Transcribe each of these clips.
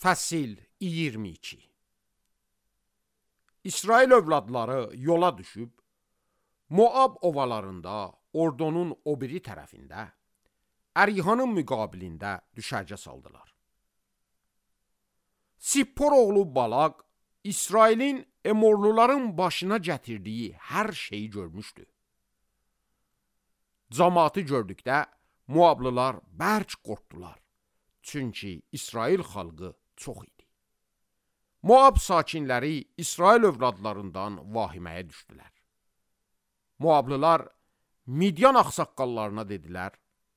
Fəsil 22. İsrail övladları yola düşüb, Moab ovalarında, ordunun o biri tərəfində, Ərihanın müqabilində düşərgə saldılar. Sippor oğlu Balaq, İsrailin Emorluların başına gətirdiyi hər şeyi görmüşdü. Cəmaatı gördükdə Moablılar bərk qorxdular, çünki İsrail xalqı çox idi. Moab sakinləri İsrail övladlarından vahiməyə düşdülər. Moablılar Midyan ağsaqqallarına dedilər,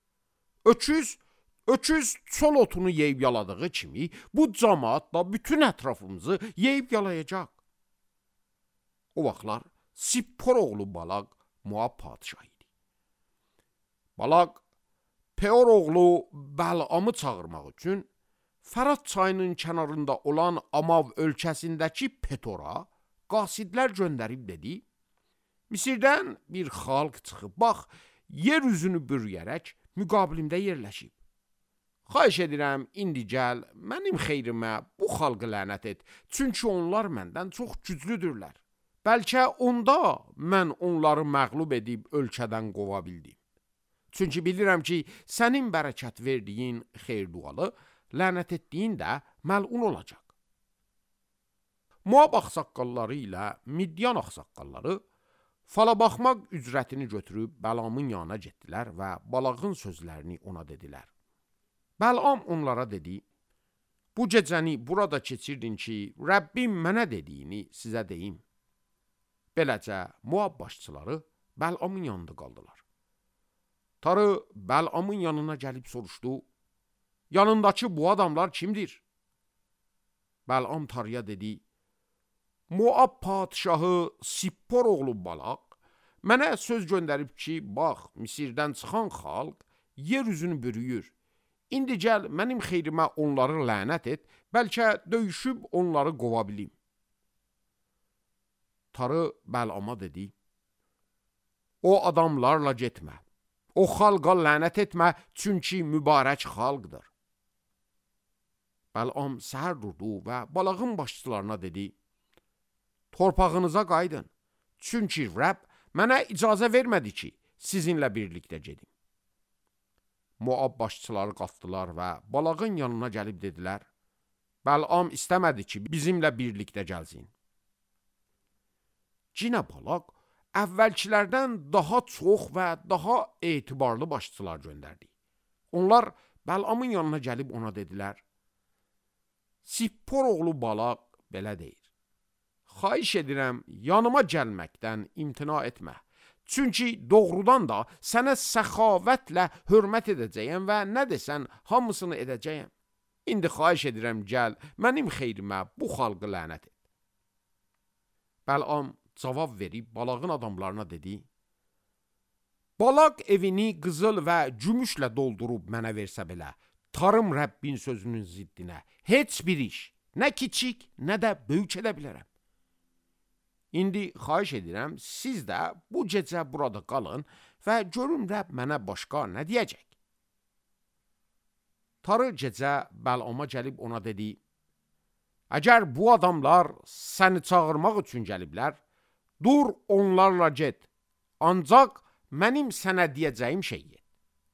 öküz çol otunu yeyib yaladığı kimi bu cəmaat da bütün ətrafımızı yeyib yalayacaq. O vaxtlar Sippor oğlu Balaq Moab padişahı idi. Balaq Peor oğlu Bəlamı çağırmaq üçün Fərat çayının kənarında olan Amav ölkəsindəki Petora qasidlər göndərib dedi, Misirdən bir xalq çıxıb, bax, yer üzünü bürüyərək müqabilimdə yerləşib. Xahiş edirəm, indi gəl, mənim xeyrimə bu xalqı lənət et, çünki onlar məndən çox güclüdürlər. Bəlkə onda mən onları məğlub edib ölkədən qova bildim. Çünki bilirəm ki, sənin bərəkət verdiyin xeyr-dualı, lənət etdiyin də məlun olacaq. Moab ağsaqqalları ilə Midyan ağsaqqalları fala baxmaq ücrətini götürüb Bəlamın yanına getdilər və Balağın sözlərini ona dedilər. Bəlam onlara dedi, bu gecəni burada keçirdin ki, Rəbbim mənə dediyini sizə deyim. Beləcə Moab başçıları Bəlamın yanında qaldılar. Tarı Bəlamın yanına gəlib soruşdu, yanındakı bu adamlar kimdir? Bəlam Tarıya dedi, Moab padişahı Sippor oğlu Balaq mənə söz göndərib ki, bax, Misirdən çıxan xalq yer üzünü bürüyür. İndi gəl, mənim xeyrimə onları lənət et, bəlkə döyüşüb onları qova bilim. Tarı Bəlama dedi, o adamlarla getmə, o xalqa lənət etmə, çünki mübarək xalqdır. Bəlam səhər durdu və Balağın başçılarına dedi, torpağınıza qaydın, çünki Rəbb mənə icazə vermədi ki, sizinlə birlikdə gedim. Moab başçıları qalxdılar və Balağın yanına gəlib dedilər, Bəlam istəmədi ki, bizimlə birlikdə gəlsin. Cinə Balaq əvvəlkilərdən daha çox və daha etibarlı başçılar göndərdi. Onlar Bəlamın yanına gəlib ona dedilər, Sippor oğlu Balaq belə deyir, xahiş edirəm, yanıma gəlməkdən imtina etmə. Çünki doğrudan da sənə səxavətlə hörmət edəcəyəm və nə desən hamısını edəcəyəm. İndi xahiş edirəm, gəl, mənim xeyrimə bu xalqı lənət et. Bəlam cavab verib Balağın adamlarına dedi, Balaq evini qızıl və gümüşlə doldurub mənə versə belə, tarım Rəbbin sözünün ziddinə, heç bir iş, nə kiçik, nə də böyük edə bilərəm. İndi xahiş edirəm, siz də bu gecə burada qalın və görün Rəbb mənə başqa nə deyəcək. Tarı gecə Bəlama gəlib ona dedi, əgər bu adamlar səni çağırmaq üçün gəliblər, dur onlarla get, ancaq mənim sənə deyəcəyim şey et.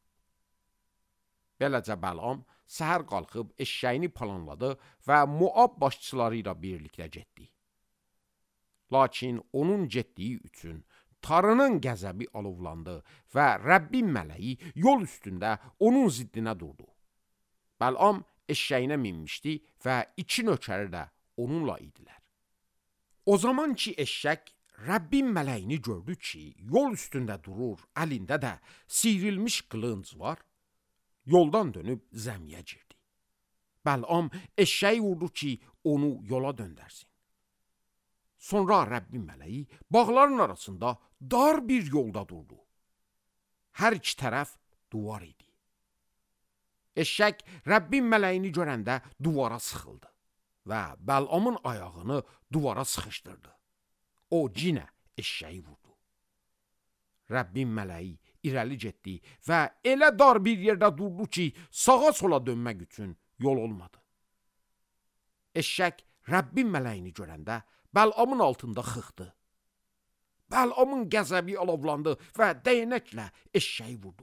Beləcə Bəlam səhər qalxıb eşşəyini planladı və Moab başçıları ilə birlikdə getdi. Lakin onun getdiyi üçün Tarının qəzəbi alovlandı və Rəbbin mələyi yol üstündə onun ziddinə durdu. Bəlam eşşəyinə minmişdi və iki nökəri də onunla idilər. O zaman ki eşşək Rəbbin mələyini gördü ki, yol üstündə durur, əlində də siyrilmiş qılınc var, yoldan dönüb zəmiyə girdi. Bəlam eşşəyi vurdu ki, onu yola döndərsin. Sonra Rəbbin mələyi bağların arasında dar bir yolda durdu. Hər iki tərəf duvar idi. Eşşək Rəbbin mələyini görəndə duvara sıxıldı və Bəlamın ayağını duvara sıxışdırdı. O cinə eşşəyi vurdu. Rəbbin mələyi irəli getdi və elə dar bir yerdə durdu ki, sağa sola dönmək üçün yol olmadı. Eşşək Rəbbin mələyini görəndə Bəlamın altında xıxdı. Bəlamın qəzəbi alovlandı və dəyənəklə eşşəyi vurdu.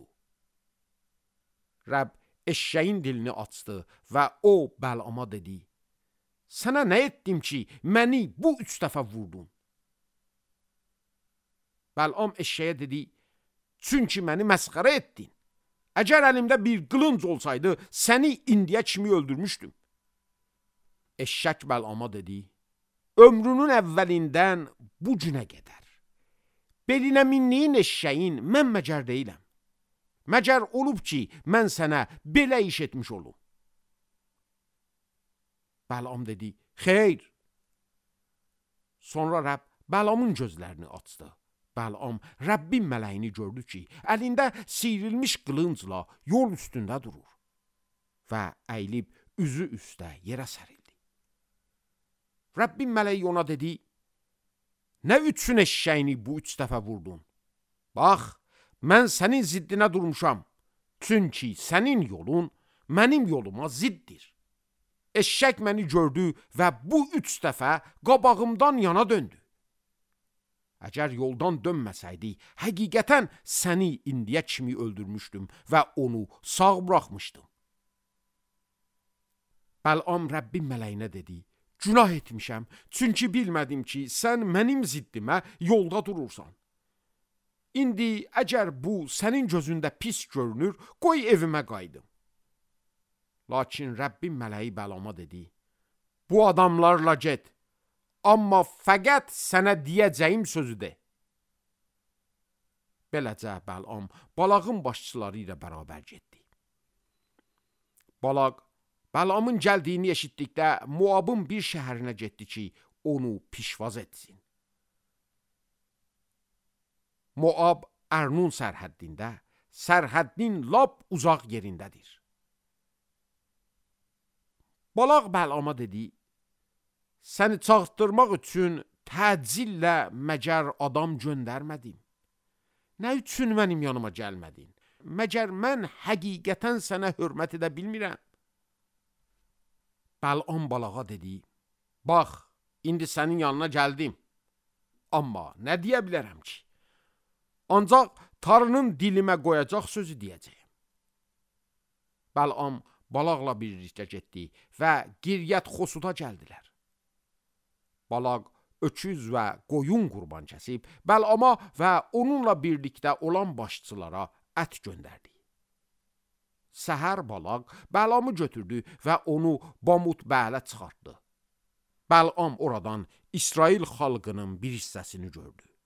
Rəbb eşşəyin dilini açdı və o Bəlama dedi: "Sənə nə etdim ki, məni bu 3 dəfə vurdun?" Bəlam eşşəyə dedi: "Çünki məni məsxərə etdin. Əgər əlimdə bir qılınc olsaydı, səni indiyə kimi öldürmüşdüm." Eşşək Bəlama dedi: "Ömrünün əvvəlindən bu günə qədər belinə mindiyin eşşəyin mən məcər deyiləm. Məcər olub ki, mən sənə belə iş etmiş olum." Bəlam dedi: "Xeyr." Sonra Rəbb Bəlamın gözlərini açdı. Bəlam Rəbbin mələyini gördü ki, əlində siyrilmiş qılıncla yol üstündə durur və əyilib üzü üstə yerə sərildi. Rəbbin mələyi ona dedi: "Nə üçün eşşəyini bu 3 dəfə vurdun? Bax, mən sənin ziddinə durmuşam. Çünki sənin yolun mənim yoluma ziddir." Eşşək məni gördü və bu 3 dəfə qabağımdan yana döndü. Əgər yoldan dönməsəydi, həqiqətən səni indiyə kimi öldürmüşdüm və onu sağ buraxmışdım. Bəlam Rəbbin mələyinə dedi: "Günah etmişəm, çünki bilmədim ki, sən mənim ziddimə yolda durursan. İndi əgər bu sənin gözündə pis görünür, qoy evimə qayıdım." Lakin Rəbbin mələyi Bəlama dedi: "Bu adamlarla get, amma fəqət sənə deyəcəyim sözü de." Beləcə Bəlam Balağın başçıları ilə bərabər getdi. Balaq Bəlamın gəldiyini eşitdikdə Moabın bir şəhərinə getdi ki, onu pişvaz etsin. Moab Ərnun sərhəddində, sərhəddin lap uzaq yerindədir. Balaq Bəlama dedi: "Səni çağırtdırmaq üçün təcillə məgər adam göndərmədim? Nə üçün mənim yanıma gəlmədin? Məgər mən həqiqətən sənə hörmət edə bilmirəm?" Bəlam Balağa dedi: "Bax, indi sənin yanına gəldim. Amma nə deyə bilərəm ki? Ancaq Tanrının dilimə qoyacaq sözü deyəcəyəm." Bəlam Balaqla birlikdə getdi və Qiryət Xosuda gəldilər. Balaq öküz və qoyun qurban kəsib Bəlama və onunla birlikdə olan başçılara ət göndərdi. Səhər Balaq Bəlamı götürdü və onu Bamut Bələ çıxartdı. Bəlam oradan İsrail xalqının bir hissəsini gördü.